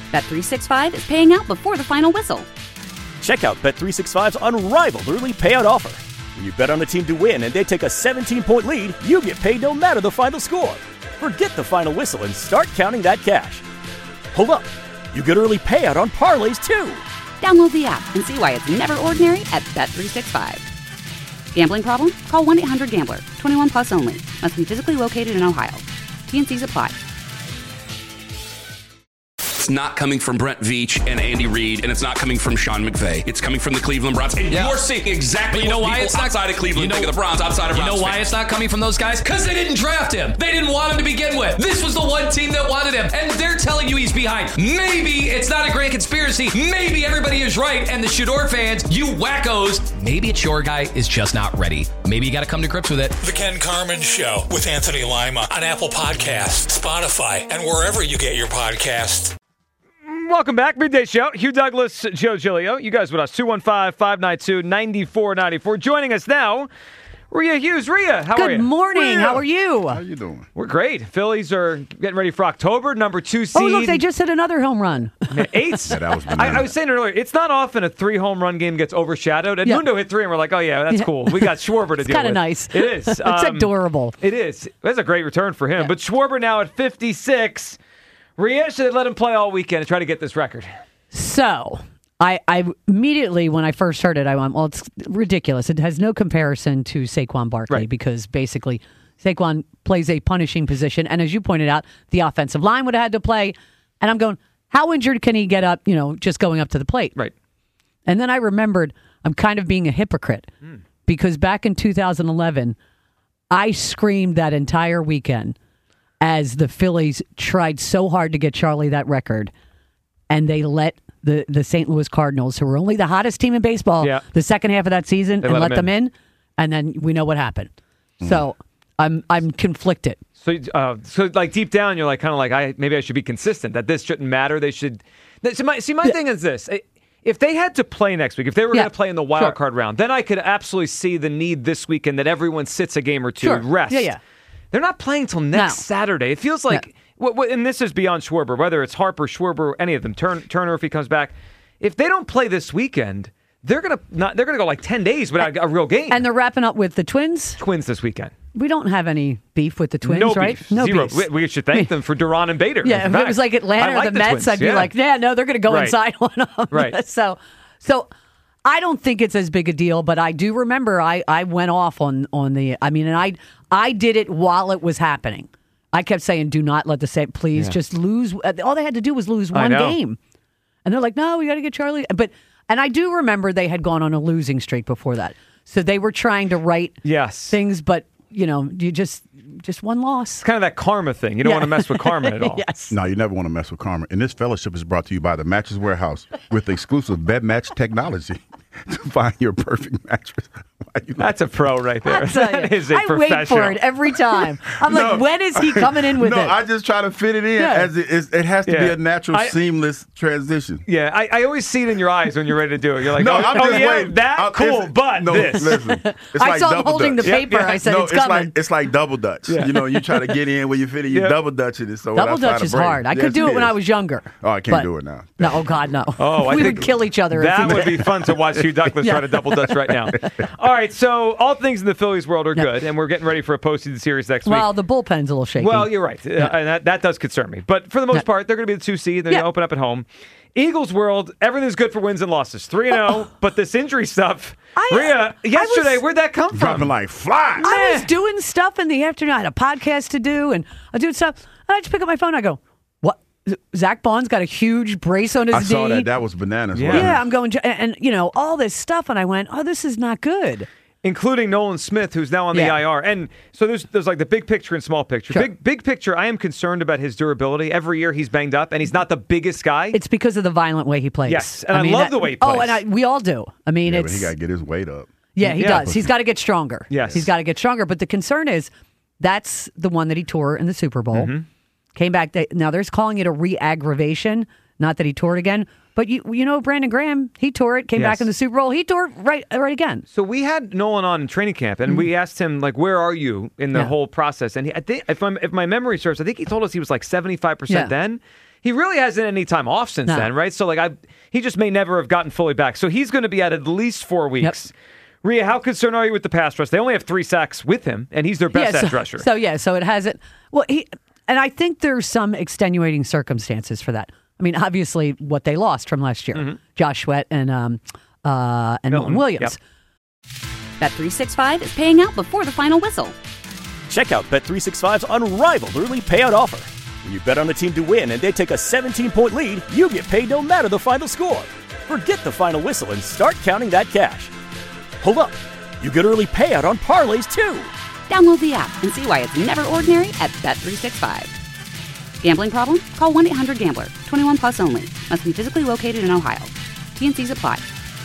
Bet365 is paying out before the final whistle. Check out Bet365's unrivaled early payout offer. When you bet on a team to win and they take a 17-point lead, you get paid no matter the final score. Forget the final whistle and start counting that cash. Hold up. You get early payout on parlays, too. Download the app and see why it's never ordinary at Bet365. Gambling problem? Call 1-800-GAMBLER. 21 plus only. Must be physically located in Ohio. T&Cs apply. It's not coming from Brent Veach and Andy Reid, and it's not coming from Sean McVay. It's coming from the Cleveland Browns. And you're seeing exactly what people outside of Cleveland think of the Browns, outside of Browns. You know why it's not coming from those guys? Because they didn't draft him. They didn't want him to begin with. This was the one team that wanted him, and they're telling you he's behind. Maybe it's not a grand conspiracy. Maybe everybody is right, and the Shador fans, you wackos, maybe it's your guy is just not ready. Maybe you got to come to grips with it. The Ken Carman Show with Anthony Lima on Apple Podcasts, Spotify, and wherever you get your podcasts. Welcome back. Midday Show. Hugh Douglas, Joe Giglio. You guys with us. 215-592-9494. Joining us now, Rhea Hughes. Rhea, how are you? Good morning. Rhea. How are you? How you doing? We're great. Phillies are getting ready for October, number 2 seed. Oh, look, they just hit another home run. 8. Yeah, that was I was saying earlier, it's not often a 3-home run game gets overshadowed. And Mundo hit 3, and we're like, oh, yeah, that's cool. We got Schwarber to deal with. It's kind of nice. It is. It's adorable. It is. That's a great return for him. Yeah. But Schwarber now at 56. Rhea should have let him play all weekend and try to get this record. So, I immediately, when I first heard it, I went, well, it's ridiculous. It has no comparison to Saquon Barkley because basically Saquon plays a punishing position. And as you pointed out, the offensive line would have had to play. And I'm going, how injured can he get up, just going up to the plate? Right. And then I remembered I'm kind of being a hypocrite because back in 2011, I screamed that entire weekend as the Phillies tried so hard to get Charlie that record. And they let the St. Louis Cardinals, who were only the hottest team in baseball, the second half of that season, and let them in. And then we know what happened. So I'm conflicted. So like deep down, you're like kind of like maybe I should be consistent that this shouldn't matter. They should. My thing is this: if they had to play next week, if they were going to play in the wild card round, then I could absolutely see the need this weekend that everyone sits a game or two, rest. Yeah. They're not playing till next Saturday. It feels like. And this is beyond Schwarber, whether it's Harper, Schwarber, any of them, Turner if he comes back. If they don't play this weekend, they're gonna go like 10 days without a real game. And they're wrapping up with the Twins. Twins this weekend. We don't have any beef with the Twins, no right? Beef. No Zero. beef. We should thank them for Duran and Bader. Yeah, if it was like Atlanta or the Mets, Twins. I'd be like, they're going to go inside on them. Right. So I don't think it's as big a deal, but I do remember I went off on the. I mean, and I did it while it was happening. I kept saying, do not let the Saints, please just lose. All they had to do was lose one game. And they're like, no, we got to get Charlie. And I do remember they had gone on a losing streak before that. So they were trying to right things, but, you just one loss. It's kind of that karma thing. You don't want to mess with karma at all. Yes. No, you never want to mess with karma. And this fellowship is brought to you by the Mattress Warehouse with exclusive bed match technology to find your perfect mattress. That's a pro right there. That is a professional. I wait for it every time. I'm like, when is he coming in with it? I just try to fit it in as it has to be a natural, seamless transition. Yeah, I always see it in your eyes when you're ready to do it. You're like, I'm just waiting. But this. Listen, it's I like saw him double holding Dutch. the paper. I said, it's coming. It's like double Dutch. Yeah. You try to get in where you fit it, you double Dutch it. So double Dutch is hard. I could do it when I was younger. Oh, I can't do it now. No, oh God, no. Oh, we would kill each other. That would be fun to watch Hugh Douglas try to double Dutch right now. All right, so all things in the Phillies world are good, and we're getting ready for a postseason series next week. Well, the bullpen's a little shaky. Well, you're right, and that does concern me. But for the most part, they're going to be the 2 seed. They're going to open up at home. Eagles world, everything's good for wins and losses. 3-0, but this injury stuff, Rhea, yesterday, where'd that come from? Dropping like flies. I was doing stuff in the afternoon. I had a podcast to do, and I was doing stuff. And I just pick up my phone. I go, what? Zach Bond's got a huge brace on his knee. I saw that. That was bananas. Yeah, I'm going, and all this stuff, and I went, oh, this is not good. Including Nolan Smith, who's now on the IR. And so there's like the big picture and small picture. Sure. Big picture, I am concerned about his durability. Every year he's banged up, and he's not the biggest guy. It's because of the violent way he plays. Yes, and I love the way he plays. Oh, and we all do. I mean, but he got to get his weight up. Yeah, he does. He's got to get stronger. Yes. He's got to get stronger. But the concern is that's the one that he tore in the Super Bowl. Mm-hmm. Came back. Now, there's calling it a re-aggravation, not that he tore it again. But you know, Brandon Graham, he tore it, came back in the Super Bowl. He tore it right again. So we had Nolan on in training camp, and we asked him, like, where are you in the whole process? And I think, if my memory serves, I think he told us he was like 75% then. he really hasn't any time off since then, right? So he just may never have gotten fully back. So he's going to be at least 4 weeks. Yep. Rhea, how concerned are you with the pass rush? They only have 3 sacks with him, and he's their best edge rusher. So it hasn't. Well, and I think there's some extenuating circumstances for that. I mean, obviously, what they lost from last year, Josh Sweat and Milton Williams. Yep. Bet365 is paying out before the final whistle. Check out Bet365's unrivaled early payout offer. When you bet on a team to win and they take a 17-point lead, you get paid no matter the final score. Forget the final whistle and start counting that cash. Hold up. You get early payout on parlays, too. Download the app and see why it's never ordinary at Bet365. Gambling problem? Call 1-800-GAMBLER. 21 plus only. Must be physically located in Ohio. T&Cs apply.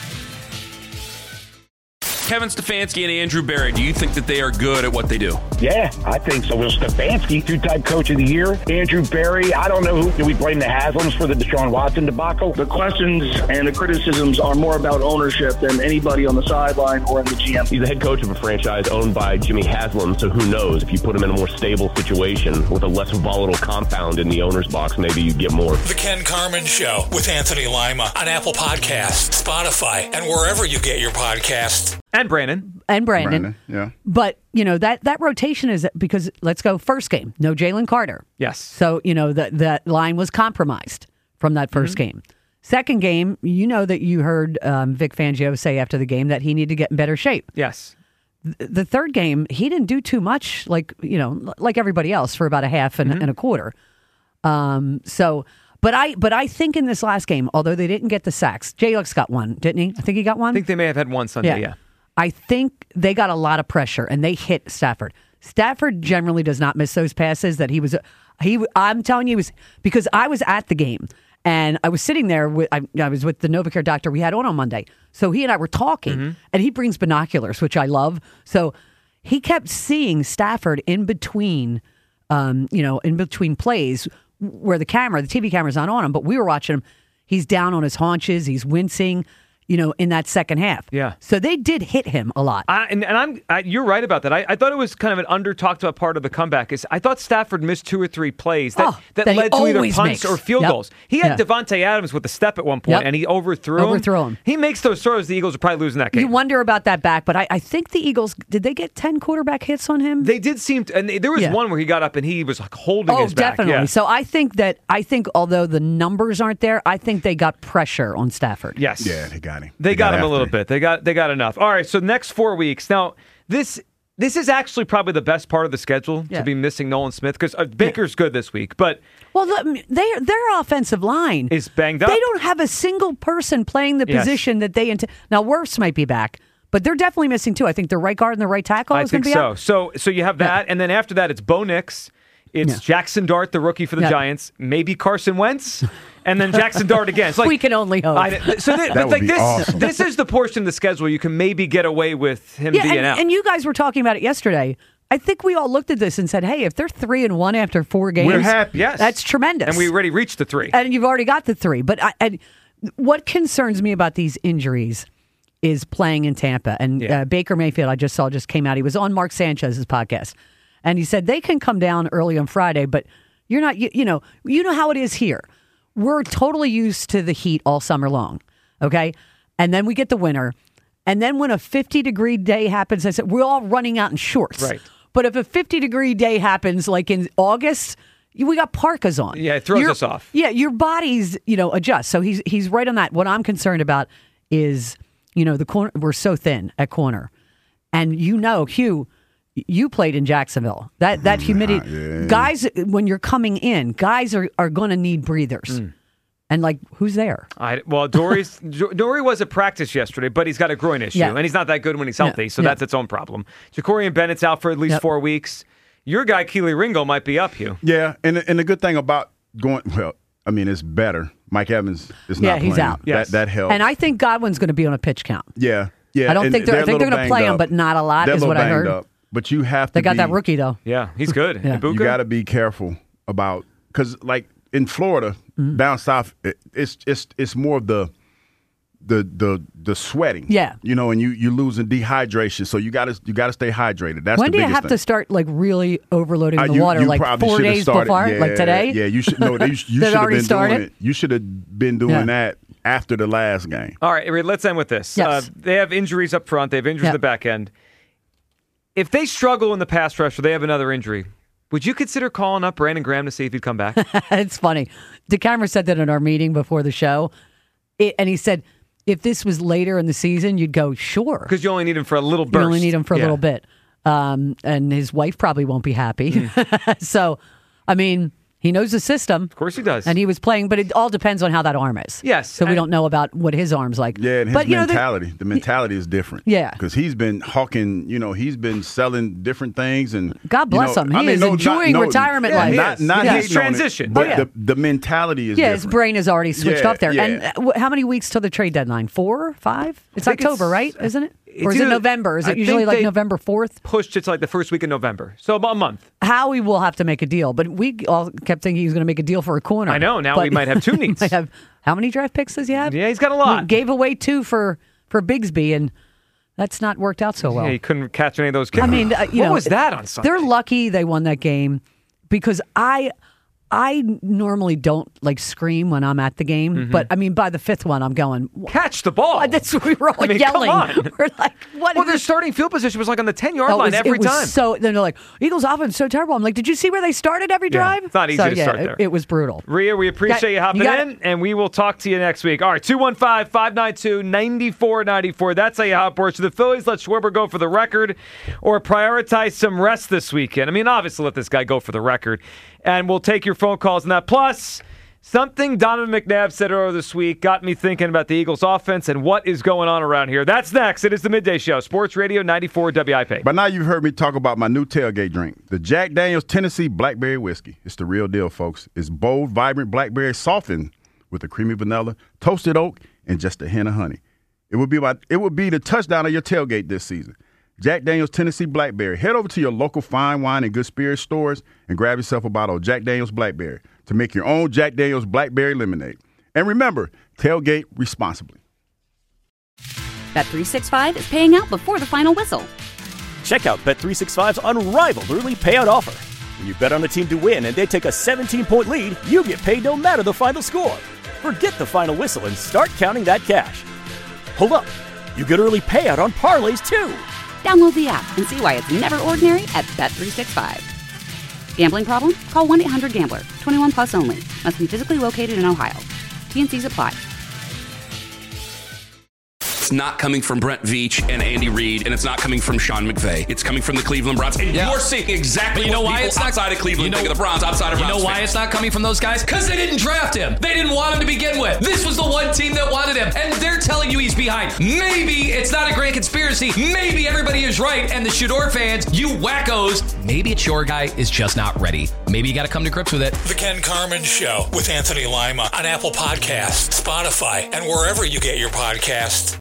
Kevin Stefanski and Andrew Berry, do you think that they are good at what they do? Yeah, I think so. Well, Stefanski, 2-time coach of the year. Andrew Berry, I don't know who. Do we blame the Haslams for the Deshaun Watson debacle? The questions and the criticisms are more about ownership than anybody on the sideline or in the GM. He's the head coach of a franchise owned by Jimmy Haslam, so who knows? If you put him in a more stable situation with a less volatile compound in the owner's box, maybe you get more. The Ken Carman Show with Anthony Lima on Apple Podcasts, Spotify, and wherever you get your podcasts. And Brandon. Yeah. But, that rotation is because, let's go first game. No Jalen Carter. Yes. So, that line was compromised from that first game. Second game, that you heard Vic Fangio say after the game that he needed to get in better shape. Yes. The third game, he didn't do too much like everybody else for about a half and a quarter. But I think in this last game, although they didn't get the sacks, J-Lux got one, didn't he? I think he got one. I think they may have had one Sunday, yeah. I think they got a lot of pressure, and they hit Stafford. Stafford generally does not miss those passes that I'm telling you, because I was at the game, and I was sitting there, I was with the NovaCare doctor we had on Monday. So he and I were talking, and he brings binoculars, which I love. So he kept seeing Stafford in between plays where the TV camera's not on him, but we were watching him. He's down on his haunches, he's wincing. In that second half. Yeah. So they did hit him a lot. You're right about that. I thought it was kind of an under-talked about part of the comeback. I thought Stafford missed 2 or 3 plays that led to either punts or field goals. He had Devontae Adams with a step at one point, and he overthrew him. He makes those throws. The Eagles are probably losing that game. You wonder about that back, but I think the Eagles, did they get 10 quarterback hits on him? They did seem to, and there was one where he got up and he was holding his back. Definitely. Yeah. So I think although the numbers aren't there, I think they got pressure on Stafford. Yes. Yeah, they got him. They got him a little bit. They got enough. All right, so next 4 weeks. Now, this is actually probably the best part of the schedule to be missing Nolan Smith because Baker's good this week, but their offensive line is banged up. They don't have a single person playing the position that they now Wirfs might be back, but they're definitely missing 2. I think the right guard and the right tackle is going to be out. So you have that, and then after that, it's Bo Nix. It's Jackson Dart, the rookie for the Giants. Maybe Carson Wentz, and then Jackson Dart again. It's we can only hope. That would be awesome. This is the portion of the schedule you can maybe get away with him being out. And you guys were talking about it yesterday. I think we all looked at this and said, "Hey, if they're 3-1 after 4 games, we're happy. Yes, that's tremendous." And we already reached the 3, and you've already got the 3. But what concerns me about these injuries is playing in Tampa. And Baker Mayfield, I just saw, just came out. He was on Mark Sanchez's podcast. And he said they can come down early on Friday, but you're not, you know how it is here. We're totally used to the heat all summer long, okay? And then we get the winter. And then when a 50-degree day happens, I said, we're all running out in shorts. Right. But if a 50-degree day happens like in August, we got parkas on. Yeah, it throws us off. Yeah, your body's, adjust. So he's right on that. What I'm concerned about is, the corner. We're so thin at corner. And Hugh, you played in Jacksonville. That humidity. Guys, when you're coming in, guys are going to need breathers. And, who's there? Dory was at practice yesterday, but he's got a groin issue, and he's not that good when he's healthy, so that's its own problem. Jacorian Bennett's out for at least 4 weeks. Your guy, Keely Ringo, might be up, Hugh. Yeah, and the good thing about it's better. Mike Evans is not playing. He's out. Yes. That helps. And I think Godwin's going to be on a pitch count. Yeah. I don't think they're going to play him, but not a lot is what I heard. Up. But you have to They got that rookie, though. Yeah, he's good. You got to be careful about – because, in Florida, down south, it's more of the the sweating. Yeah. And you losing dehydration, so you got to stay hydrated. That's when the do you biggest have thing. to start like really overloading the water? You like probably 4 days started, before, like today? Yeah, you should. No, you should have already been started? doing it. You should have been doing that after the last game. All right, Reed, let's end with this. Yes. They have injuries up front. They have injuries in the back end. If they struggle in the pass rush or they have another injury, would you consider calling up Brandon Graham to see if he'd come back? It's funny. DeCamera said that in our meeting before the show, and he said, if this was later in the season, you'd go, sure. Because you only need him for a little burst. You only need him for a little bit. And his wife probably won't be happy. So, I mean, he knows the system. Of course he does. And he was playing, but it all depends on how that arm is. Yes. So we don't know about what his arm's like. Yeah, and his mentality. The mentality is different. Yeah. Because he's been hawking, he's been selling different things. And God bless him. He is enjoying retirement life. Not he's transitioned. But the mentality is different. His brain has already switched up there. Yeah. And how many weeks till the trade deadline? 4, 5? It's October, right? Isn't it? Or is it November? Is it usually like November 4th? Pushed it to like the first week in November. So about a month. Howie will have to make a deal. But we all kept thinking he was going to make a deal for a corner. I know. Now we might have 2 needs. How many draft picks does he have? Yeah, he's got a lot. He gave away 2 for Bigsby, and that's not worked out so well. Yeah, he couldn't catch any of those kids. I mean, what was that on Sunday? They're lucky they won that game because I normally don't like scream when I'm at the game, but I mean by the 5th one I'm going, catch the ball. That's what we were all yelling. Come on. We're like, what? Well, their starting field position was like on the 10-yard line every time. So then they're like, Eagles offense so terrible. I'm like, did you see where they started every drive? It's not easy to start there. It was brutal. Rhea, we appreciate you hopping in, and we will talk to you next week. All right, 215-592-9494. That's how you hop board. So the Phillies let Schwarber go for the record or prioritize some rest this weekend. I mean, obviously let this guy go for the record. And we'll take your phone calls on that. Plus, something Donovan McNabb said earlier this week got me thinking about the Eagles' offense and what is going on around here. That's next. It is the Midday Show, Sports Radio 94 WIP. By now you've heard me talk about my new tailgate drink, the Jack Daniel's Tennessee Blackberry Whiskey. It's the real deal, folks. It's bold, vibrant blackberry softened with a creamy vanilla, toasted oak, and just a hint of honey. It would be the touchdown of your tailgate this season. Jack Daniel's Tennessee Blackberry. Head over to your local fine wine and good spirits stores and grab yourself a bottle of Jack Daniel's Blackberry to make your own Jack Daniel's Blackberry lemonade. And remember, tailgate responsibly. Bet365 is paying out before the final whistle. Check out Bet365's unrivaled early payout offer. When you bet on a team to win and they take a 17-point lead, you get paid no matter the final score. Forget the final whistle and start counting that cash. Hold up. You get early payout on parlays, too. Download the app and see why it's never ordinary at Bet365. Gambling problem? Call 1-800-GAMBLER. 21 plus only. Must be physically located in Ohio. T&Cs apply. It's not coming from Brent Veach and Andy Reid, and it's not coming from Sean McVay. It's coming from the Cleveland Browns. And you're seeing exactly what people outside of Cleveland think of the Browns, outside of Browns. You know why it's not coming from those guys? Because they didn't draft him. They didn't want him to begin with. This was the one team that wanted him, and they're telling you he's behind. Maybe it's not a grand conspiracy. Maybe everybody is right, and the Shador fans, you wackos, maybe it's your guy is just not ready. Maybe you got to come to grips with it. The Ken Carman Show with Anthony Lima on Apple Podcasts, Spotify, and wherever you get your podcasts.